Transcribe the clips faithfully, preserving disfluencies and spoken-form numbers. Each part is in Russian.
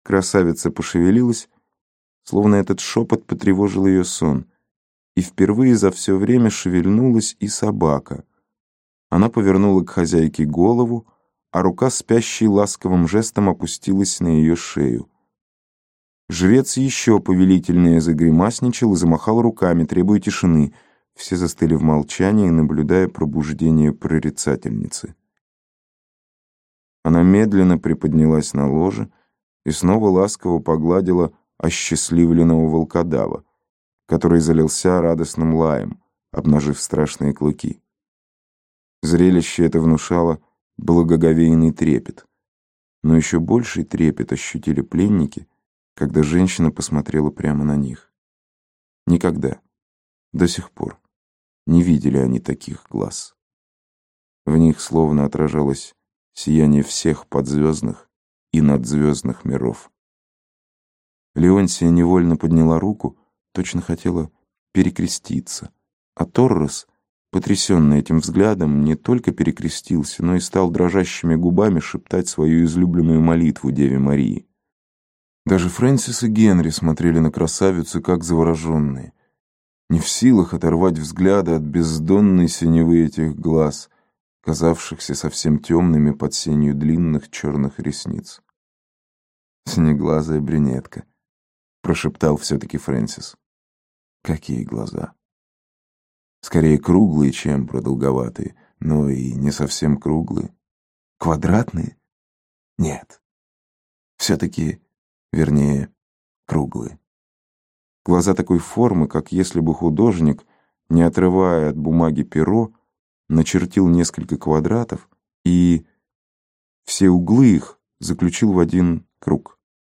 Красавица пошевелилась, словно этот шепот потревожил ее сон, и впервые за все время шевельнулась и собака. Она повернула к хозяйке голову, а рука спящей ласковым жестом опустилась на ее шею. Жрец еще повелительнее загримасничал и замахал руками, требуя тишины. Все застыли в молчании, наблюдая пробуждение прорицательницы. Она медленно приподнялась на ложе и снова ласково погладила осчастливленного волкодава, который залился радостным лаем, обнажив страшные клыки. Зрелище это внушало благоговейный трепет, но еще больший трепет ощутили пленники, когда женщина посмотрела прямо на них. Никогда, до сих пор, не видели они таких глаз. В них словно отражалось сияние всех подзвездных и надзвездных миров. Леонтия невольно подняла руку, точно хотела перекреститься, а Торрес, потрясенный этим взглядом, не только перекрестился, но и стал дрожащими губами шептать свою излюбленную молитву Деве Марии. Даже Фрэнсис и Генри смотрели на красавицу, как завороженные, не в силах оторвать взгляда от бездонной синевы этих глаз, казавшихся совсем темными под сенью длинных черных ресниц. «Синеглазая брюнетка», — прошептал все-таки Фрэнсис. «Какие глаза! Скорее круглые, чем продолговатые, но и не совсем круглые. Квадратные? Нет. Все-таки, вернее, круглые. Глаза такой формы, как если бы художник, не отрывая от бумаги перо, начертил несколько квадратов и все углы их заключил в один круг.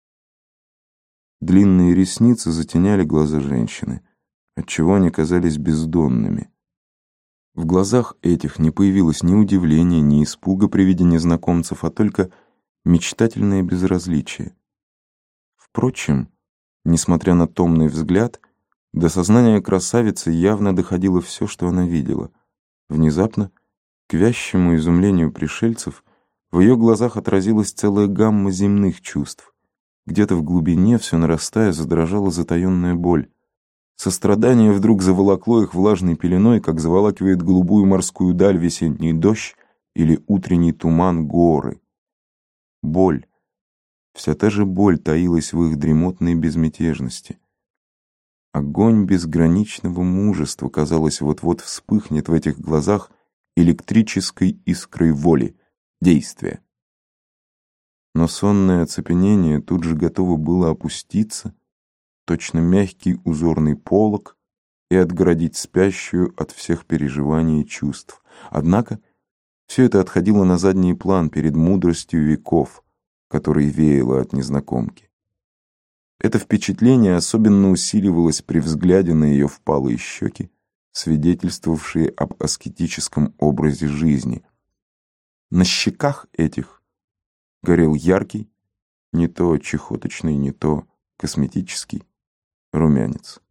Длинные ресницы затеняли глаза женщины, отчего они казались бездонными. В глазах этих не появилось ни удивления, ни испуга при виде незнакомцев, а только мечтательное безразличие. Впрочем, несмотря на томный взгляд, до сознания красавицы явно доходило все, что она видела. Внезапно, к вящему изумлению пришельцев, в ее глазах отразилась целая гамма земных чувств. Где-то в глубине, все нарастая, задрожала затаенная боль. Сострадание вдруг заволокло их влажной пеленой, как заволакивает голубую морскую даль весенний дождь или утренний туман горы. Боль. Вся та же боль таилась в их дремотной безмятежности. Огонь безграничного мужества, казалось, вот-вот вспыхнет в этих глазах электрической искрой воли, действия. Но сонное оцепенение тут же готово было опуститься, точно мягкий узорный полог, и отгородить спящую от всех переживаний и чувств. Однако все это отходило на задний план перед мудростью веков, которой веяло от незнакомки. Это впечатление особенно усиливалось при взгляде на ее впалые щеки, свидетельствовавшие об аскетическом образе жизни. На щеках этих горел яркий, не то чехоточный, не то косметический румянец.